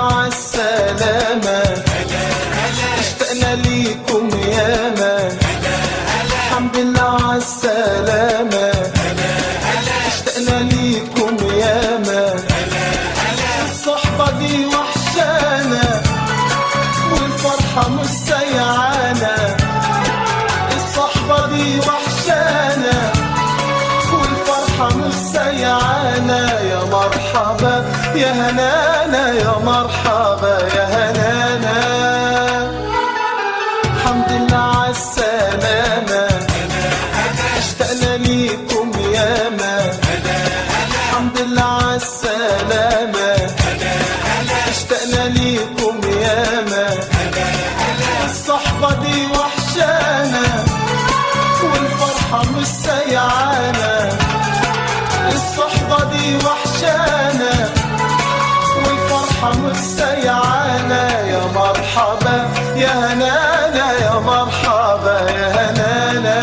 عالسلامة، اشتقنا ليكم ياما. الحمد لله عالسلامة، اشتقنا ليكم ياما. الصحبة دي وحشانا والفرحة مش سيعانا. الصحبة دي وحشانا والفرحة مش سيعانا. يا مرحبا يا هنانا، يا مرحبا يا هنانا. الحمد لله عالسلامة، اشتقنا ليكم ياما. الحمد لله عالسلامة، اشتقنا ليكم ياما. الصحبة دي وحشانا والفرحة مش سيعانا. الصحبة دي وحشانا والفرحة مش سيعانا. يا مرحبا يا هنانا، يا مرحبا يا هنانا.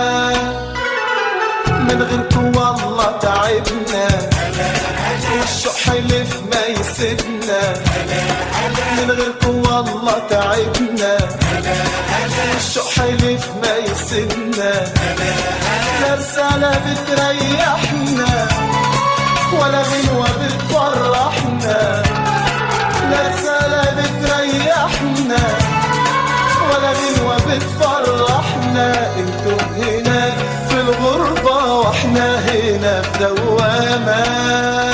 من غيركم والله تعبنا والشوق حلف ما يسيبنا. من غيركم والله تعبنا والشوق حلف ما يسيبنا. لا رسالة بتريحنا ولا غنوة بتفرحنا. لا رسالة بتريحنا ولا غنوة بتفرحنا. انتم هنا في الغربة واحنا هنا في دوامة.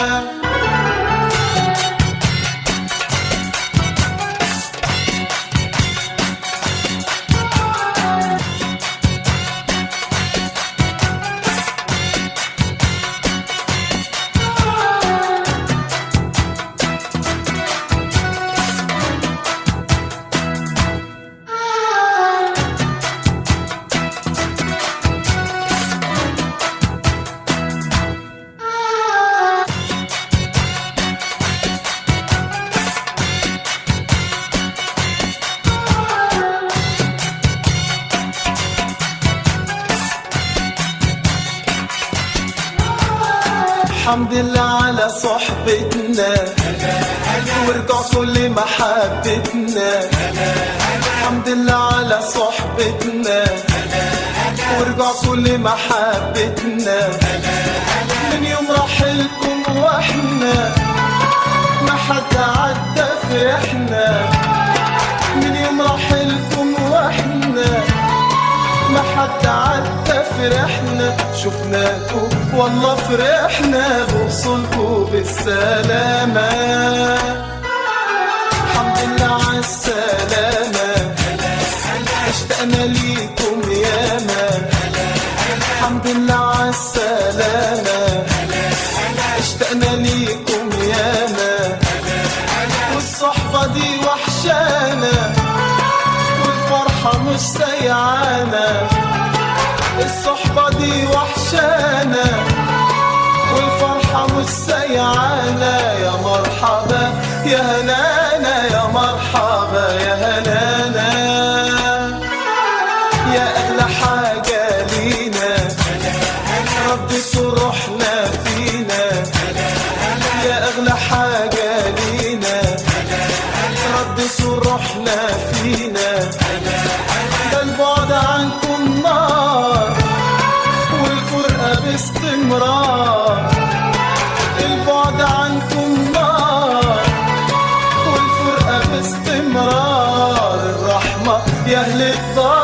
الحمد لله على صحبتنا ورجع كل محبتنا. الحمد لله على صحبتنا ورجع كل محبتنا. من يوم رحلكم واحنا ما حد عدى فرحنا. من يوم رحلكم واحنا ما حد عدى فرحنا. شفناكم والله فرحنا بوصولكم بالسلامة. الحمد لله عالسلامة، اشتقنا ليكم ياما. الحمد لله عالسلامة، اشتقنا ليكم ياما. والصحبة دي وحشانا والفرحة مش سيعانا. الصحبة دي وحشانا والفرحة مش سيعانا. يا مرحبا يا هنانا، يا مرحبا يا هنانا. يا أغلى حاجة لينا ردت روحنا فينا. يا أغلى حاجة لينا ردت روحنا فينا. ده البعد عنكم نار والفرقة باستمرار. البعد عنكم نار والفرقة باستمرار. الرحمة يا أهل الدار